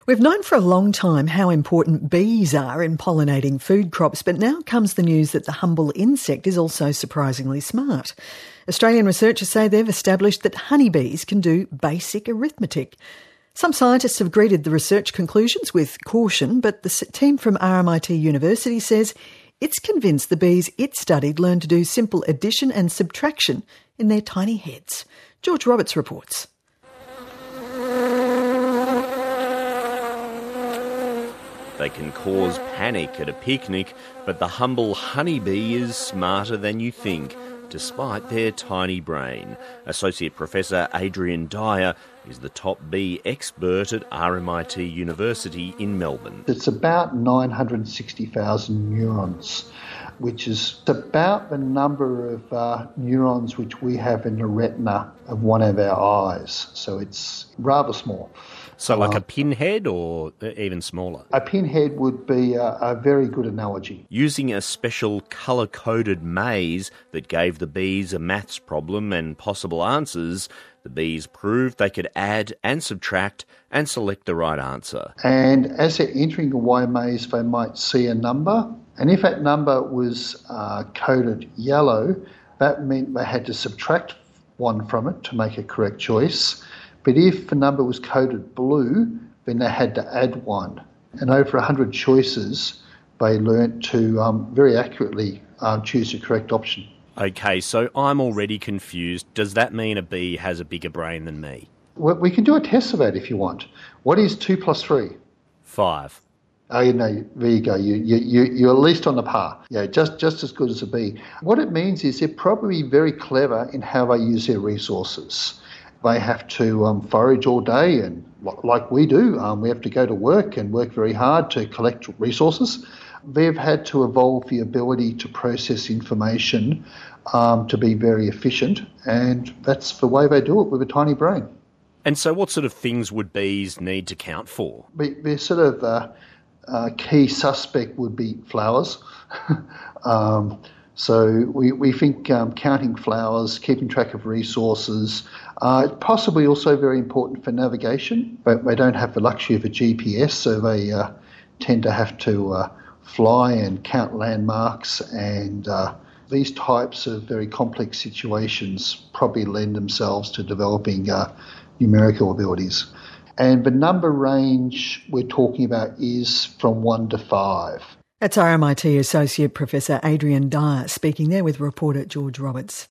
We've known for a long time how important bees are in pollinating food crops, but now comes the news that the humble insect is also surprisingly smart. Australian researchers say they've established that honeybees can do basic arithmetic. Some scientists have greeted the research conclusions with caution, but the team from RMIT University says it's convinced the bees it studied learned to do simple addition and subtraction in their tiny heads. George Roberts reports. They can cause panic at a picnic, but the humble honeybee is smarter than you think, despite their tiny brain. Associate Professor Adrian Dyer is the top bee expert at RMIT University in Melbourne. It's about 960,000 neurons, which is about the number of neurons which we have in the retina of one of our eyes. So it's rather small. So like a pinhead or even smaller? A pinhead would be a very good analogy. Using a special colour-coded maze that gave the bees a maths problem and possible answers, the bees proved they could add and subtract and select the right answer. And as they're entering a Y maze, they might see a number. And if that number was coded yellow, that meant they had to subtract one from it to make a correct choice. But if the number was coded blue, then they had to add one. And over 100 choices, they learnt to very accurately choose the correct option. OK, so I'm already confused. Does that mean a bee has a bigger brain than me? Well, we can do a test of that if you want. What is 2 plus 3? 5. Oh, there you go. You're at least on the par. Yeah, just as good as a bee. What it means is they're probably very clever in how they use their resources. They have to forage all day, and like we do, we have to go to work and work very hard to collect resources. They've had to evolve the ability to process information to be very efficient, and that's the way they do it with a tiny brain. And so what sort of things would bees need to count for? Their sort of key suspect would be flowers. So we think counting flowers, keeping track of resources, possibly also very important for navigation, but they don't have the luxury of a GPS, so they tend to have to fly and count landmarks, and these types of very complex situations probably lend themselves to developing numerical abilities. And the number range we're talking about is from 1 to 5. That's RMIT Associate Professor Adrian Dyer speaking there with reporter George Roberts.